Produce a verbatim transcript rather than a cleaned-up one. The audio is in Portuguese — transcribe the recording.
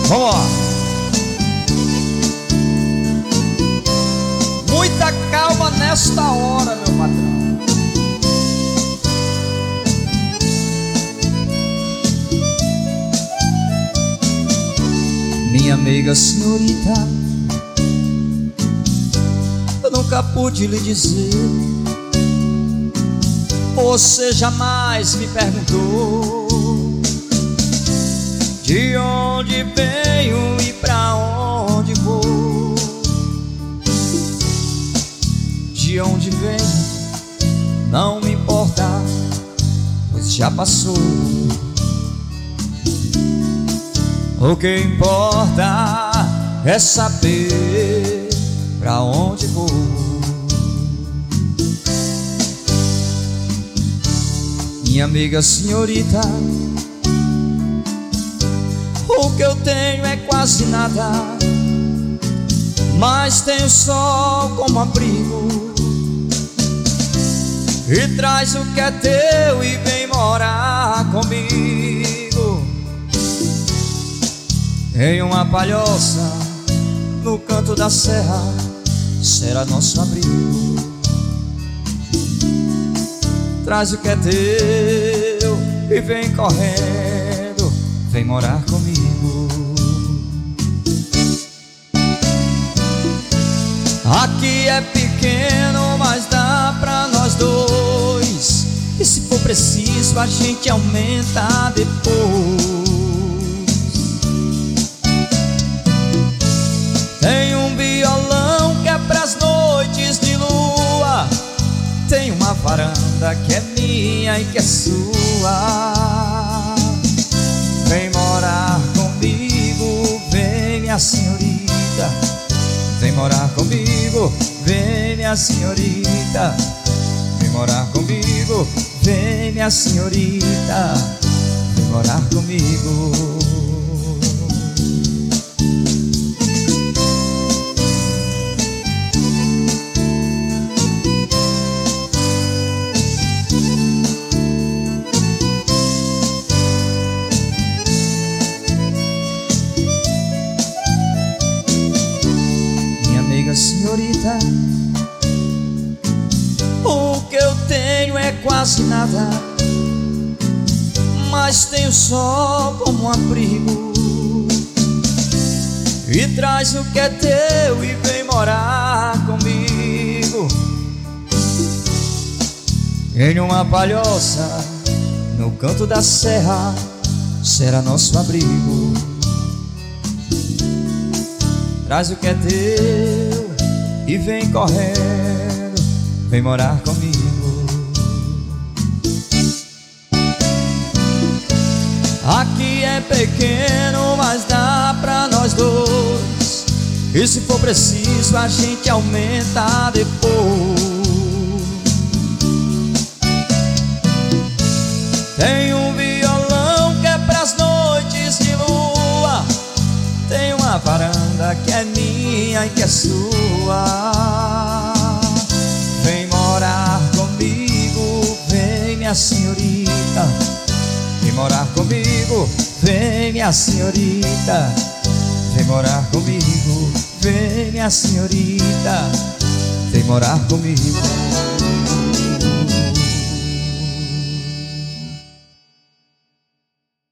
Vamos lá. Muita calma nesta hora, meu patrão. Minha amiga senhorita, eu nunca pude lhe dizer. Você jamais me perguntou de onde venho e pra onde vou. De onde venho não me importa, pois já passou. O que importa é saber pra onde vou. Minha amiga senhorita, o que eu tenho é quase nada, mas tenho sol como abrigo. E traz o que é teu e vem morar comigo em uma palhoça no canto da serra, será nosso abrigo. Traz o que é teu e vem correndo, vem morar comigo. Aqui é pequeno, mas dá pra nós dois, e se for preciso a gente aumenta depois. Tem um violão que é pras noites de lua, tem uma varanda que é minha e que é sua. Vem morar comigo, vem minha senhorita. Vem morar comigo, vem minha senhorita. Vem morar comigo, vem minha senhorita. Vem morar comigo. Senhorita, o que eu tenho é quase nada, mas tenho sol como um abrigo. E traz o que é teu e vem morar comigo em uma palhoça no canto da serra, será nosso abrigo. Traz o que é teu e vem correndo, vem morar comigo. Aqui é pequeno, mas dá pra nós dois, e se for preciso a gente aumenta depois. Tem um violão que é pras noites de lua, tem uma varanda que é minha e que é sua. Vem morar comigo, vem minha senhorita. Vem morar comigo, vem minha senhorita. Vem morar comigo, vem minha senhorita. Vem morar comigo.